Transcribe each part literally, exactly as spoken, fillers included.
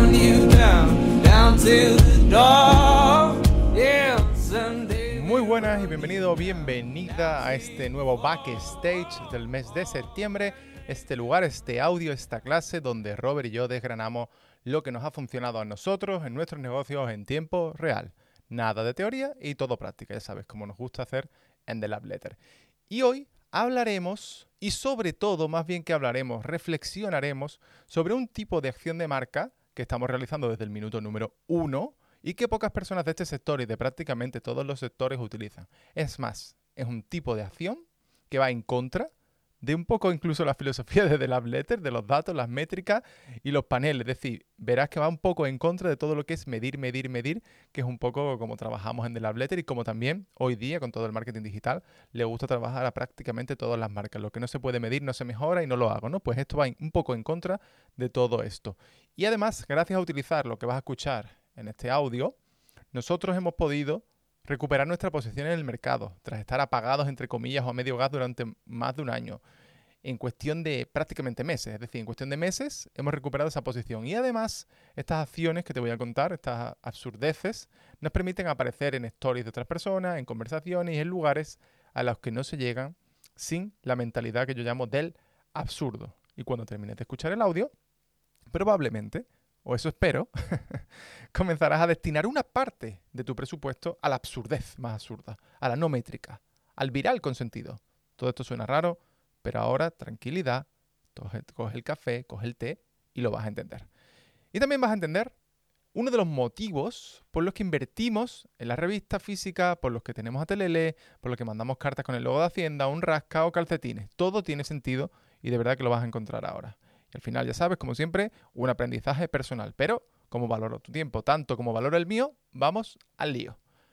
run you down, down to the door. Yeah, someday. Muy buenas y bienvenido, bienvenida a este nuevo backstage del mes de septiembre. Este lugar, este audio, esta clase donde Robert y yo desgranamos lo que nos ha funcionado a nosotros en nuestros negocios en tiempo real. Nada de teoría y todo práctica, ya sabes, como nos gusta hacer en The Love Letter. Y hoy hablaremos, y sobre todo, más bien que hablaremos, reflexionaremos sobre un tipo de acción de marca que estamos realizando desde el minuto número uno y que pocas personas de este sector y de prácticamente todos los sectores utilizan. Es más, es un tipo de acción que va en contra de un poco incluso la filosofía de The Love Letter, de los datos, las métricas y los paneles. Es decir, verás que va un poco en contra de todo lo que es medir, medir, medir, que es un poco como trabajamos en The Love Letter y como también hoy día con todo el marketing digital le gusta trabajar a prácticamente todas las marcas. Lo que no se puede medir no se mejora y no lo hago, ¿no? Pues esto va un poco en contra de todo esto. Y además, gracias a utilizar lo que vas a escuchar en este audio, nosotros hemos podido recuperar nuestra posición en el mercado, tras estar apagados, entre comillas, o a medio gas durante más de un año, en cuestión de prácticamente meses. Es decir, en cuestión de meses hemos recuperado esa posición. Y además, estas acciones que te voy a contar, estas absurdeces, nos permiten aparecer en stories de otras personas, en conversaciones y en lugares a los que no se llegan sin la mentalidad que yo llamo del absurdo. Y cuando termines de escuchar el audio, probablemente, o eso espero, comenzarás a destinar una parte de tu presupuesto a la absurdez más absurda, a la no métrica, al viral consentido. Todo esto suena raro, pero ahora tranquilidad, coge el café, coge el té y lo vas a entender. Y también vas a entender uno de los motivos por los que invertimos en la revista física, por los que tenemos a Telele, por los que mandamos cartas con el logo de Hacienda, un rasca o calcetines. Todo tiene sentido y de verdad que lo vas a encontrar ahora. Y al final, ya sabes, como siempre, un aprendizaje personal. Pero, como valoro tu tiempo tanto como valoro el mío, vamos al lío.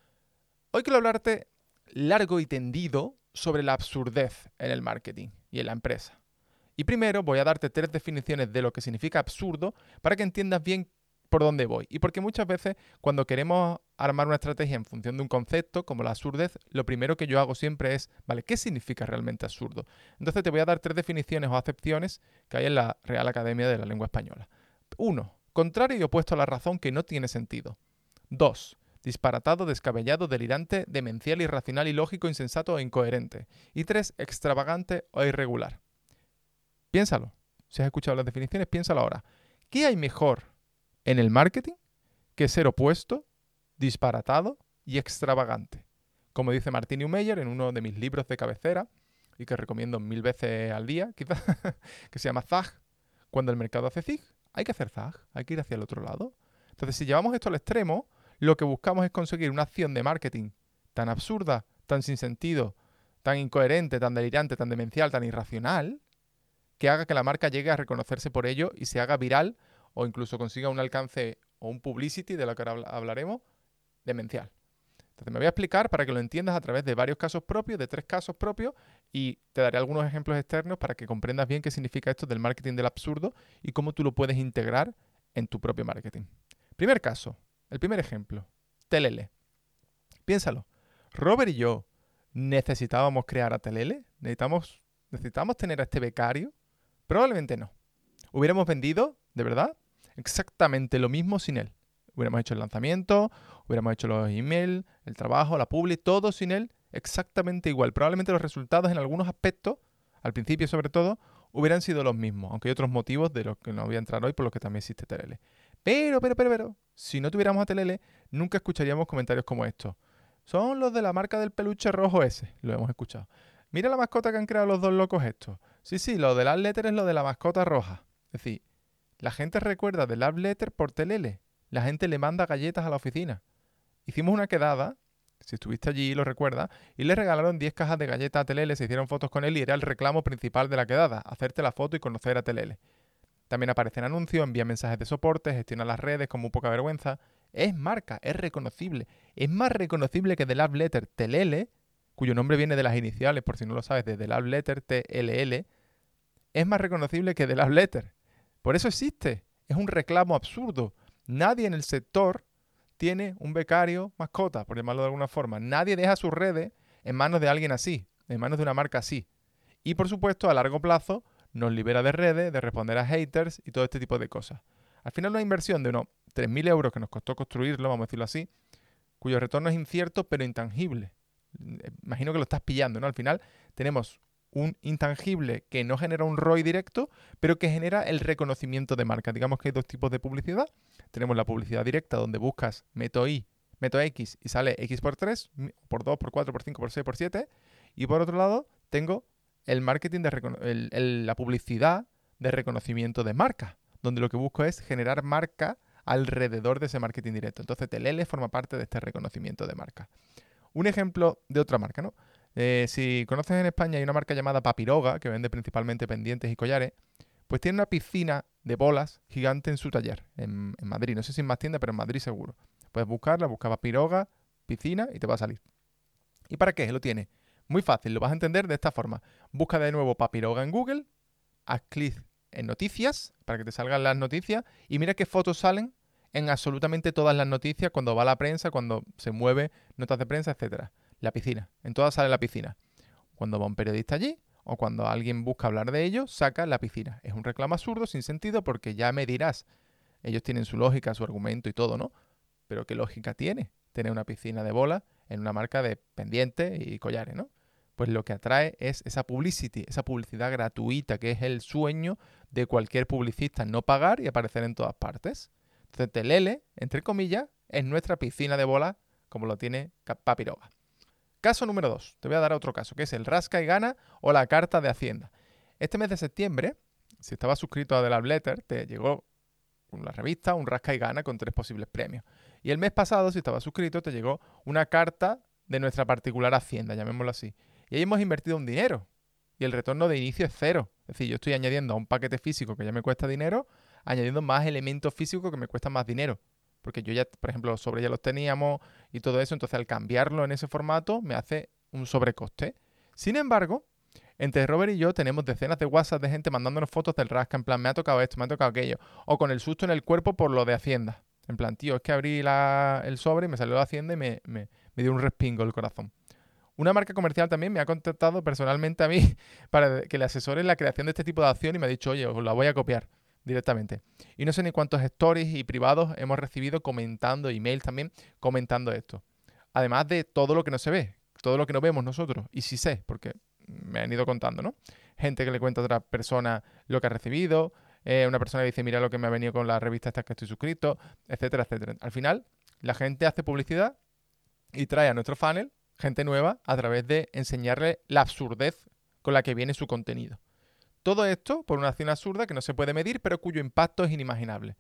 Hoy quiero hablarte largo y tendido sobre la absurdez en el marketing y en la empresa. Y primero voy a darte tres definiciones de lo que significa absurdo para que entiendas bien por dónde voy. Y porque muchas veces cuando queremos armar una estrategia en función de un concepto como la absurdez, lo primero que yo hago siempre es, vale, ¿qué significa realmente absurdo? Entonces te voy a dar tres definiciones o acepciones que hay en la Real Academia de la Lengua Española. Uno, contrario y opuesto a la razón que no tiene sentido. Dos, disparatado, descabellado, delirante, demencial, irracional, ilógico, insensato e incoherente. Y tres, extravagante o irregular. Piénsalo. Si has escuchado las definiciones, piénsalo ahora. ¿Qué hay mejor en el marketing que ser opuesto, disparatado y extravagante? Como dice Martin Neumeyer en uno de mis libros de cabecera, y que recomiendo mil veces al día, quizás, que se llama Zag. Cuando el mercado hace zig, hay que hacer zag, hay que ir hacia el otro lado. Entonces, si llevamos esto al extremo, lo que buscamos es conseguir una acción de marketing tan absurda, tan sin sentido, tan incoherente, tan delirante, tan demencial, tan irracional, que haga que la marca llegue a reconocerse por ello y se haga viral o incluso consiga un alcance o un publicity, de lo que ahora hablaremos, demencial. Entonces me voy a explicar para que lo entiendas a través de varios casos propios, de tres casos propios, y te daré algunos ejemplos externos para que comprendas bien qué significa esto del marketing del absurdo y cómo tú lo puedes integrar en tu propio marketing. Primer caso, el primer ejemplo, Telele. Piénsalo, Robert y yo necesitábamos crear a Telele, necesitamos, necesitamos tener a este becario, probablemente no. Hubiéramos vendido, de verdad, exactamente lo mismo sin él. Hubiéramos hecho el lanzamiento, hubiéramos hecho los emails, el trabajo, la publi, todo sin él exactamente igual. Probablemente los resultados en algunos aspectos, al principio sobre todo, hubieran sido los mismos, aunque hay otros motivos de los que no voy a entrar hoy por los que también existe Telele. Pero, pero, pero, pero, si no tuviéramos a Telele, nunca escucharíamos comentarios como estos. Son los de la marca del peluche rojo ese, lo hemos escuchado. Mira la mascota que han creado los dos locos estos. Sí, sí, lo de Love Letter es lo de la mascota roja. Es decir, la gente recuerda de Love Letter por Telele. La gente le manda galletas a la oficina. Hicimos una quedada, si estuviste allí lo recuerdas, y le regalaron diez cajas de galletas a Telele, se hicieron fotos con él y era el reclamo principal de la quedada, hacerte la foto y conocer a Telele. También aparecen anuncios, envía mensajes de soporte, gestiona las redes con muy poca vergüenza. Es marca, es reconocible. Es más reconocible que The Love Letter Telele, cuyo nombre viene de las iniciales, por si no lo sabes, de The Love Letter T L L. Es más reconocible que The Love Letter. Por eso existe. Es un reclamo absurdo. Nadie en el sector tiene un becario mascota, por llamarlo de alguna forma. Nadie deja sus redes en manos de alguien así, en manos de una marca así. Y por supuesto, a largo plazo, nos libera de redes, de responder a haters y todo este tipo de cosas. Al final una inversión de unos tres mil euros que nos costó construirlo, vamos a decirlo así, cuyo retorno es incierto pero intangible. Imagino que lo estás pillando, ¿no? Al final tenemos un intangible que no genera un R O I directo, pero que genera el reconocimiento de marca. Digamos que hay dos tipos de publicidad. Tenemos la publicidad directa, donde buscas meto I, meto X y sale X por tres, por dos, por cuatro, por cinco, por seis, por siete. Y por otro lado, tengo el marketing de recono- el, el, la publicidad de reconocimiento de marca, donde lo que busco es generar marca alrededor de ese marketing directo. Entonces, Telele forma parte de este reconocimiento de marca. Un ejemplo de otra marca, ¿no? Eh, si conoces en España hay una marca llamada Papiroga, que vende principalmente pendientes y collares, pues tiene una piscina de bolas gigante en su taller, en, en Madrid. No sé si en más tiendas, pero en Madrid seguro. Puedes buscarla, busca Papiroga, piscina y te va a salir. ¿Y para qué lo tiene? Muy fácil, lo vas a entender de esta forma. Busca de nuevo Papiroga en Google, haz clic en noticias para que te salgan las noticias y mira qué fotos salen en absolutamente todas las noticias cuando va a la prensa, cuando se mueve notas de prensa, etcétera. La piscina, en todas sale la piscina. Cuando va un periodista allí o cuando alguien busca hablar de ello, saca la piscina. Es un reclamo absurdo, sin sentido, porque ya me dirás, ellos tienen su lógica, su argumento y todo, ¿no? Pero ¿qué lógica tiene tener una piscina de bola en una marca de pendientes y collares, ¿no? Pues lo que atrae es esa publicity, esa publicidad gratuita, que es el sueño de cualquier publicista, no pagar y aparecer en todas partes. Entonces, Telele, entre comillas, es nuestra piscina de bola, como lo tiene Papiroga. Caso número dos. Te voy a dar otro caso, que es el rasca y gana o la carta de Hacienda. Este mes de septiembre, si estabas suscrito a The Love Letter, te llegó una revista, un rasca y gana con tres posibles premios. Y el mes pasado, si estabas suscrito, te llegó una carta de nuestra particular Hacienda, llamémoslo así. Y ahí hemos invertido un dinero. Y el retorno de inicio es cero. Es decir, yo estoy añadiendo a un paquete físico que ya me cuesta dinero, añadiendo más elementos físicos que me cuestan más dinero. Porque yo ya, por ejemplo, los sobres ya los teníamos y todo eso, entonces al cambiarlo en ese formato me hace un sobrecoste. Sin embargo, entre Robert y yo tenemos decenas de WhatsApp de gente mandándonos fotos del rasca, en plan, me ha tocado esto, me ha tocado aquello, o con el susto en el cuerpo por lo de Hacienda. En plan, tío, es que abrí la, el sobre y me salió de Hacienda y me, me, me dio un respingo el corazón. Una marca comercial también me ha contactado personalmente a mí para que le asesore en la creación de este tipo de acción y me ha dicho, oye, os la voy a copiar directamente. Y no sé ni cuántos stories y privados hemos recibido comentando, email también, comentando esto. Además de todo lo que no se ve, todo lo que no vemos nosotros. Y sí sé, porque me han ido contando, ¿no? Gente que le cuenta a otra persona lo que ha recibido, eh, una persona que dice, mira lo que me ha venido con la revista esta que estoy suscrito, etcétera, etcétera. Al final, la gente hace publicidad y trae a nuestro funnel gente nueva a través de enseñarle la absurdez con la que viene su contenido. Todo esto por una acción absurda que no se puede medir, pero cuyo impacto es inimaginable.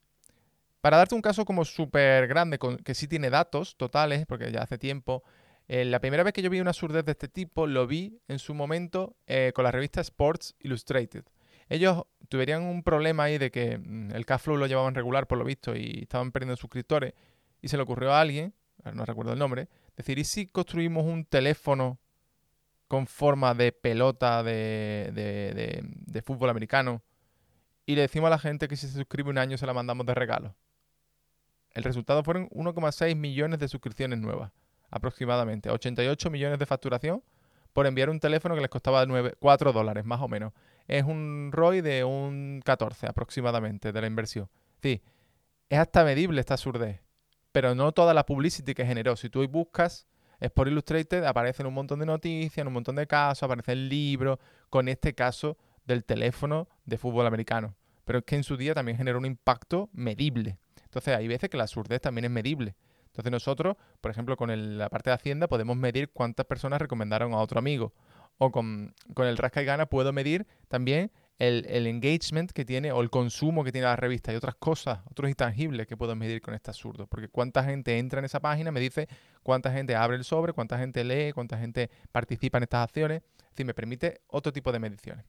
Para darte un caso como súper grande, que sí tiene datos totales, porque ya hace tiempo, eh, la primera vez que yo vi una absurdez de este tipo, lo vi en su momento eh, con la revista Sports Illustrated. Ellos tuvieron un problema ahí de que mm, el cash flow lo llevaban regular, por lo visto, y estaban perdiendo suscriptores, y se le ocurrió a alguien, no recuerdo el nombre, decir, ¿y si construimos un teléfono con forma de pelota de, de, de, de fútbol americano y le decimos a la gente que si se suscribe un año se la mandamos de regalo? El resultado fueron uno coma seis millones de suscripciones nuevas, aproximadamente. ochenta y ocho millones de facturación por enviar un teléfono que les costaba nueve, cuatro dólares, más o menos. Es un R O I de un catorce aproximadamente de la inversión. Sí, es hasta medible esta absurdez, pero no toda la publicity que generó. Si tú hoy buscas Sport Illustrated, aparecen un montón de noticias, un montón de casos, aparecen libros, con este caso del teléfono de fútbol americano. Pero es que en su día también generó un impacto medible. Entonces hay veces que la absurdez también es medible. Entonces nosotros, por ejemplo, con el, la parte de Hacienda podemos medir cuántas personas recomendaron a otro amigo. O con, con el rasca y gana puedo medir también el, el engagement que tiene o el consumo que tiene la revista y otras cosas, otros intangibles que puedo medir con este absurdo. Porque cuánta gente entra en esa página me dice cuánta gente abre el sobre, cuánta gente lee, cuánta gente participa en estas acciones. Es decir, me permite otro tipo de mediciones.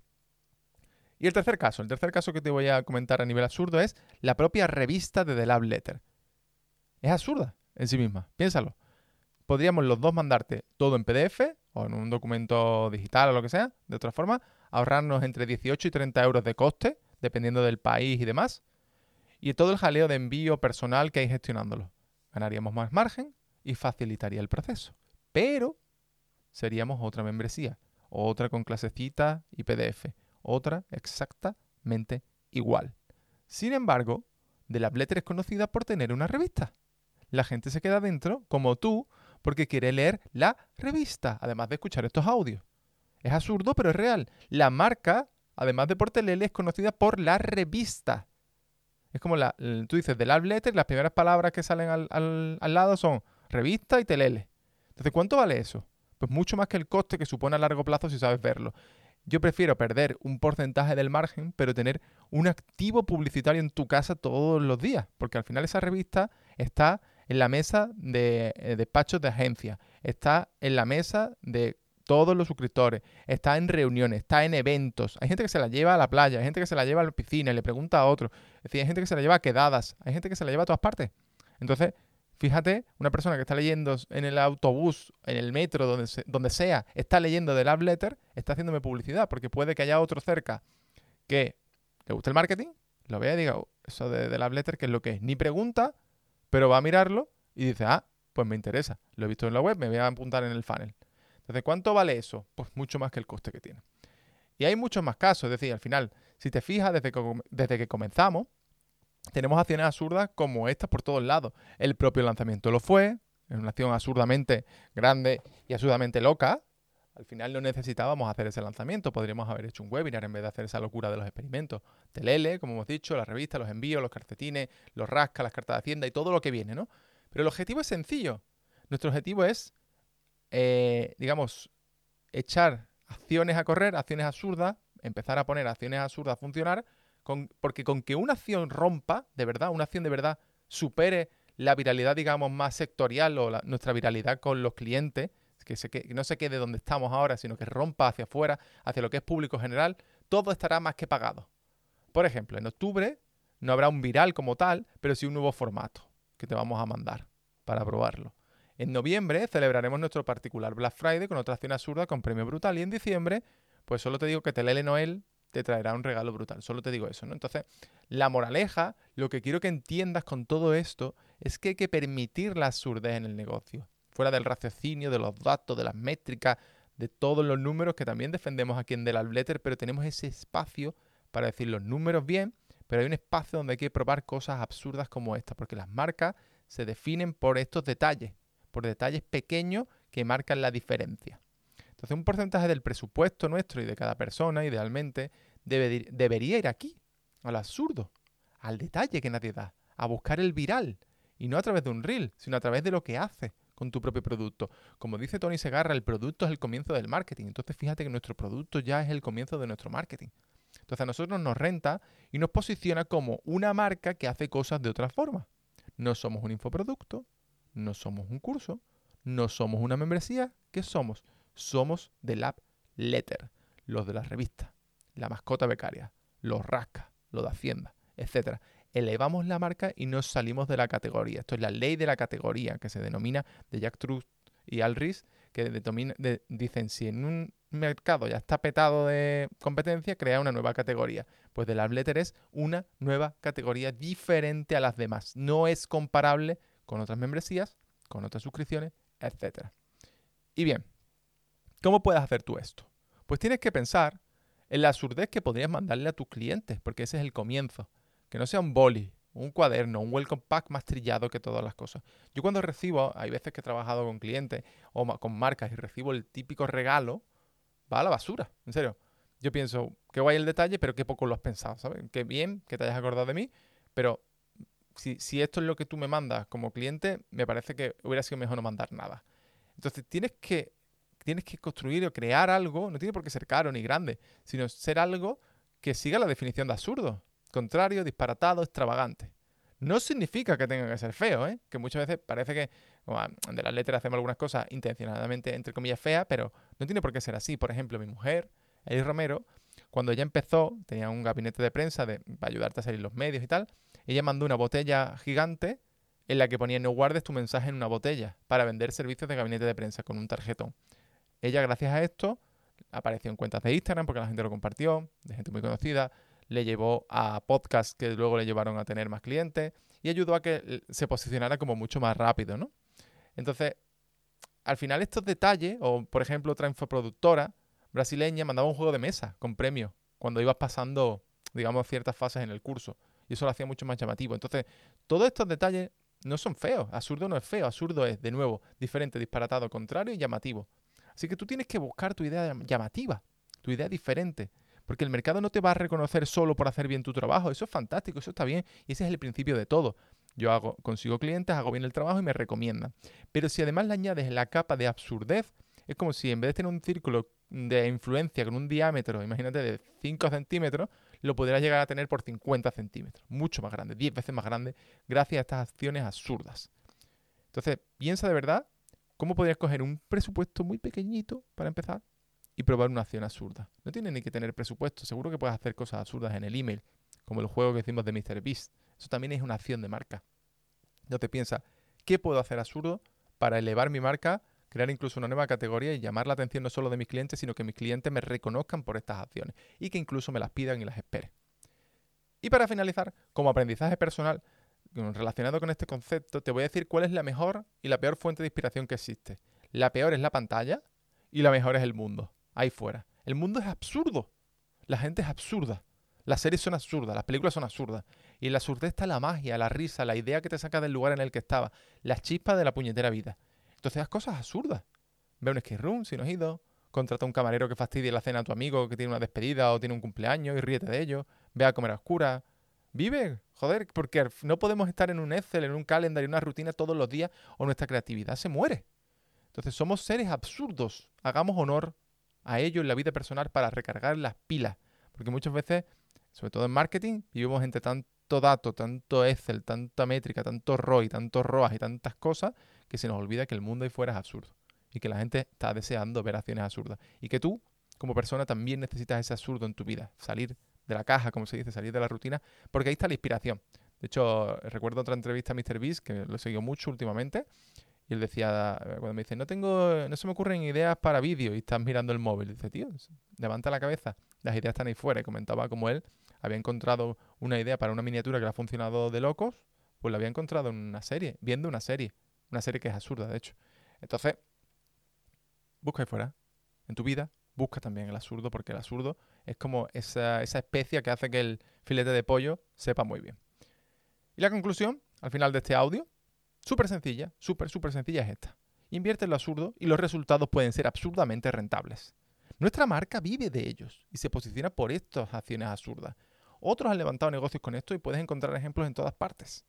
Y el tercer caso, el tercer caso que te voy a comentar a nivel absurdo es la propia revista de The Love Letter. Es absurda en sí misma, piénsalo. Podríamos los dos mandarte todo en P D F o en un documento digital o lo que sea, de otra forma, ahorrarnos entre dieciocho y treinta euros de coste, dependiendo del país y demás, y todo el jaleo de envío personal que hay gestionándolo. Ganaríamos más margen y facilitaría el proceso. Pero seríamos otra membresía, otra con clasecita y P D F, otra exactamente igual. Sin embargo, The Love Letter es conocida por tener una revista. La gente se queda dentro, como tú, porque quiere leer la revista, además de escuchar estos audios. Es absurdo, pero es real. La marca, además de por Telele, es conocida por la revista. Es como la, tú dices The Love Letter, las primeras palabras que salen al, al, al lado son revista y Telele. Entonces, ¿cuánto vale eso? Pues mucho más que el coste que supone a largo plazo si sabes verlo. Yo prefiero perder un porcentaje del margen, pero tener un activo publicitario en tu casa todos los días, porque al final esa revista está en la mesa de eh, despachos de agencias, está en la mesa de todos los suscriptores, está en reuniones, está en eventos. Hay gente que se la lleva a la playa, hay gente que se la lleva a la piscina y le pregunta a otro. Es decir, hay gente que se la lleva a quedadas, hay gente que se la lleva a todas partes. Entonces, fíjate, una persona que está leyendo en el autobús, en el metro, donde, se, donde sea, está leyendo The Love Letter, está haciéndome publicidad, porque puede que haya otro cerca que le guste el marketing, lo vea y diga, oh, eso de The Love Letter, ¿qué es lo que es? Ni pregunta, pero va a mirarlo y dice, ah, pues me interesa, lo he visto en la web, me voy a apuntar en el funnel. Entonces, ¿cuánto vale eso? Pues mucho más que el coste que tiene. Y hay muchos más casos, es decir, al final, si te fijas, desde que, desde que comenzamos, tenemos acciones absurdas como estas por todos lados. El propio lanzamiento lo fue, es una acción absurdamente grande y absurdamente loca. Al final no necesitábamos hacer ese lanzamiento, podríamos haber hecho un webinar en vez de hacer esa locura de los experimentos. Telele, como hemos dicho, la revista, los envíos, los calcetines, los rascas, las cartas de Hacienda y todo lo que viene, ¿no? Pero el objetivo es sencillo. Nuestro objetivo es, eh, digamos, echar acciones a correr, acciones absurdas, empezar a poner acciones absurdas a funcionar, con, porque con que una acción rompa, de verdad, una acción de verdad supere la viralidad, digamos, más sectorial o la, nuestra viralidad con los clientes, que, se, que no se quede donde estamos ahora, sino que rompa hacia afuera, hacia lo que es público general, todo estará más que pagado. Por ejemplo, en octubre no habrá un viral como tal, pero sí un nuevo formato que te vamos a mandar para probarlo. En noviembre celebraremos nuestro particular Black Friday con otra acción absurda con premio brutal. Y en diciembre, pues solo te digo que Telele Noel te traerá un regalo brutal. Solo te digo eso, ¿no? Entonces, la moraleja, lo que quiero que entiendas con todo esto, es que hay que permitir la absurdez en el negocio. Fuera del raciocinio, de los datos, de las métricas, de todos los números que también defendemos aquí en The Love Letter, pero tenemos ese espacio para decir los números bien, pero hay un espacio donde hay que probar cosas absurdas como esta, porque las marcas se definen por estos detalles, por detalles pequeños que marcan la diferencia. Entonces, un porcentaje del presupuesto nuestro y de cada persona, idealmente, debe, debería ir aquí, al absurdo, al detalle que nadie da, a buscar el viral, y no a través de un reel, sino a través de lo que haces con tu propio producto. Como dice Tony Segarra, el producto es el comienzo del marketing. Entonces, fíjate que nuestro producto ya es el comienzo de nuestro marketing. Entonces, a nosotros nos renta y nos posiciona como una marca que hace cosas de otra forma. No somos un infoproducto, no somos un curso, no somos una membresía. ¿Qué somos? Somos The Love Letter, los de las revistas, la mascota becaria, los rascas, los de Hacienda, etcétera. Elevamos la marca y nos salimos de la categoría. Esto es la ley de la categoría, que se denomina de Jack Truth y Al Ries, que detomina, de, dicen, si en un mercado ya está petado de competencia, crea una nueva categoría. Pues The Love Letter es una nueva categoría diferente a las demás. No es comparable con otras membresías, con otras suscripciones, etcétera. Y bien, ¿cómo puedes hacer tú esto? Pues tienes que pensar en la absurdez que podrías mandarle a tus clientes, porque ese es el comienzo. Que no sea un boli, un cuaderno, un welcome pack más trillado que todas las cosas. Yo cuando recibo, hay veces que he trabajado con clientes o con marcas y recibo el típico regalo, va a la basura, en serio. Yo pienso, qué guay el detalle, pero qué poco lo has pensado, ¿sabes? Qué bien que te hayas acordado de mí, pero si, si esto es lo que tú me mandas como cliente, me parece que hubiera sido mejor no mandar nada. Entonces tienes que, tienes que construir o crear algo, no tiene por qué ser caro ni grande, sino ser algo que siga la definición de absurdo. Contrario, disparatado, extravagante. No significa que tenga que ser feo, ¿eh? Que muchas veces parece que bueno, de las letras hacemos algunas cosas intencionadamente, entre comillas, feas, pero no tiene por qué ser así. Por ejemplo, mi mujer, Eli Romero, cuando ella empezó, tenía un gabinete de prensa de, para ayudarte a salir los medios y tal, ella mandó una botella gigante en la que ponía no guardes tu mensaje en una botella para vender servicios de gabinete de prensa con un tarjetón. Ella, gracias a esto, apareció en cuentas de Instagram porque la gente lo compartió, de gente muy conocida, le llevó a podcasts que luego le llevaron a tener más clientes y ayudó a que se posicionara como mucho más rápido, ¿no? Entonces, al final estos detalles, o por ejemplo otra infoproductora brasileña mandaba un juego de mesa con premios cuando ibas pasando, digamos, ciertas fases en el curso. y eso lo hacía mucho más llamativo. Entonces, todos estos detalles no son feos. Absurdo no es feo. Absurdo es, de nuevo, diferente, disparatado, contrario y llamativo. Así que tú tienes que buscar tu idea llamativa, tu idea diferente. Porque el mercado no te va a reconocer solo por hacer bien tu trabajo. Eso es fantástico, eso está bien. Y ese es el principio de todo. Yo hago, consigo clientes, hago bien el trabajo y me recomiendan. Pero si además le añades la capa de absurdez, es como si en vez de tener un círculo de influencia con un diámetro, imagínate, de cinco centímetros, lo pudieras llegar a tener por cincuenta centímetros. Mucho más grande, diez veces más grande, gracias a estas acciones absurdas. Entonces, piensa de verdad cómo podrías coger un presupuesto muy pequeñito para empezar y probar una acción absurda. No tienes ni que tener presupuesto. Seguro que puedes hacer cosas absurdas en el email, como el juego que hicimos de míster Beast. Eso también es una acción de marca. Entonces piensa, ¿qué puedo hacer absurdo para elevar mi marca, crear incluso una nueva categoría y llamar la atención no solo de mis clientes, sino que mis clientes me reconozcan por estas acciones y que incluso me las pidan y las esperen? Y para finalizar, como aprendizaje personal relacionado con este concepto, te voy a decir cuál es la mejor y la peor fuente de inspiración que existe. La peor es la pantalla y la mejor es el mundo, ahí fuera. El mundo es absurdo. La gente es absurda. Las series son absurdas, las películas son absurdas. Y en la absurdez está la magia, la risa, la idea que te saca del lugar en el que estaba, las chispas de la puñetera vida. Entonces haz cosas absurdas. Ve un escape room si no has ido, contrata a un camarero que fastidie la cena a tu amigo que tiene una despedida o tiene un cumpleaños y ríete de ello. Ve a comer a oscuras. Vive, joder, porque no podemos estar en un Excel, en un calendar y una rutina todos los días o nuestra creatividad se muere. Entonces somos seres absurdos. Hagamos honor a ello en la vida personal para recargar las pilas. Porque muchas veces, sobre todo en marketing, vivimos entre tanto dato, tanto Excel, tanta métrica, tanto R O I, tanto R O A S y tantas cosas que se nos olvida que el mundo ahí fuera es absurdo. Y que la gente está deseando ver acciones absurdas. Y que tú, como persona, también necesitas ese absurdo en tu vida. Salir de la caja, como se dice, salir de la rutina, porque ahí está la inspiración. De hecho, recuerdo otra entrevista a míster Beast, que lo he seguido mucho últimamente, y él decía, cuando me dice, no tengo, no se me ocurren ideas para vídeo, y estás mirando el móvil, dice, tío, levanta la cabeza, las ideas están ahí fuera. Y comentaba como él había encontrado una idea para una miniatura que le ha funcionado de locos, pues la había encontrado en una serie, viendo una serie, una serie que es absurda, de hecho. Entonces, busca ahí fuera, en tu vida, busca también el absurdo, porque el absurdo es como esa, esa especia que hace que el filete de pollo sepa muy bien. Y la conclusión, al final de este audio, súper sencilla, súper, súper sencilla es esta. Invierte en lo absurdo y los resultados pueden ser absurdamente rentables. Nuestra marca vive de ellos y se posiciona por estas acciones absurdas. Otros han levantado negocios con esto y puedes encontrar ejemplos en todas partes.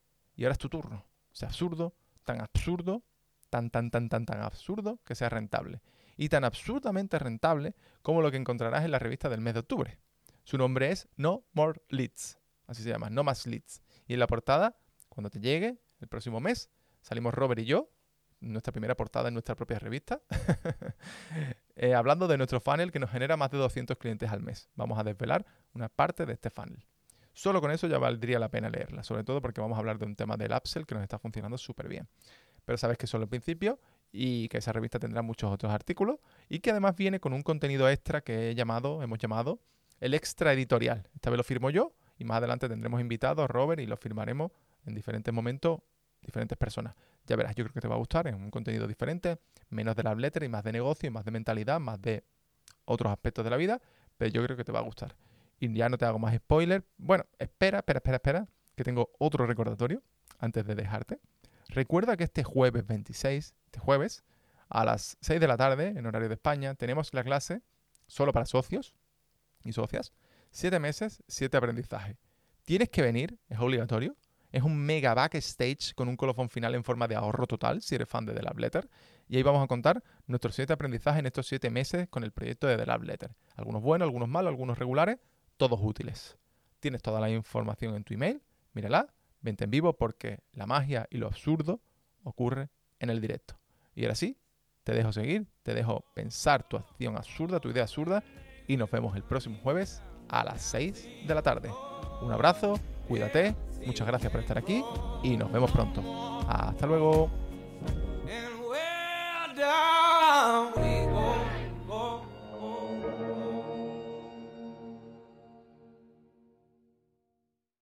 Y ahora es tu turno. Sea absurdo, tan absurdo, tan, tan, tan, tan, tan absurdo que sea rentable. Y tan absurdamente rentable como lo que encontrarás en la revista del mes de octubre. Su nombre es No More Leads. Así se llama, No Más Leads. Y en la portada, cuando te llegue, el próximo mes, salimos Robert y yo, nuestra primera portada en nuestra propia revista, eh, hablando de nuestro funnel que nos genera más de doscientos clientes al mes. Vamos a desvelar una parte de este funnel. Solo con eso ya valdría la pena leerla, sobre todo porque vamos a hablar de un tema del upsell que nos está funcionando súper bien. Pero sabes que es solo el principio y que esa revista tendrá muchos otros artículos y que además viene con un contenido extra que he llamado, hemos llamado el extra editorial. Esta vez lo firmo yo y más adelante tendremos invitados, Robert, y lo firmaremos en diferentes momentos, diferentes personas. Ya verás, yo creo que te va a gustar, es un contenido diferente, menos de la letter y más de negocio, y más de mentalidad, más de otros aspectos de la vida, pero yo creo que te va a gustar. Y ya no te hago más spoiler. Bueno, espera, espera, espera, espera, que tengo otro recordatorio antes de dejarte. Recuerda que este jueves veintiséis, este jueves, a las seis de la tarde, en horario de España, tenemos la clase solo para socios y socias. siete meses, siete aprendizajes. Tienes que venir, es obligatorio. Es un mega backstage con un colofón final en forma de ahorro total, si eres fan de The Love Letter. Y ahí vamos a contar nuestros siete aprendizajes en estos siete meses con el proyecto de The Love Letter. Algunos buenos, algunos malos, algunos regulares, todos útiles. Tienes toda la información en tu email, mírala, vente en vivo porque la magia y lo absurdo ocurre en el directo. Y ahora sí, te dejo seguir, te dejo pensar tu acción absurda, tu idea absurda, y nos vemos el próximo jueves a las seis de la tarde. Un abrazo, cuídate, muchas gracias por estar aquí y nos vemos pronto. Hasta luego.